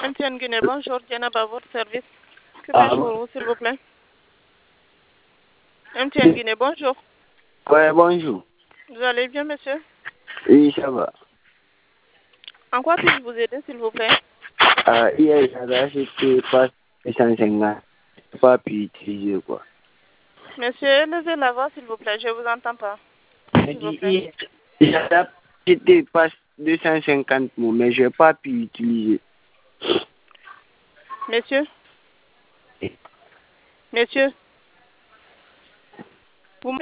MTN Guinée, bonjour, Diana à votre service. Que puis-je pour vous, s'il vous plaît? MTN Guinée, bonjour. Ouais, bonjour. Vous allez bien, monsieur? Oui, ça va. En quoi puis-je vous aider, s'il vous plaît? Hier, j'avais acheté pas 250. Je n'ai pas pu utiliser, quoi. Monsieur, levez la voix, s'il vous plaît. Je vous entends pas. Je S'il vous dis plaît. hier, j'avais acheté pas 250 mots, mais je n'ai pas pu utiliser. Monsieur? Monsieur?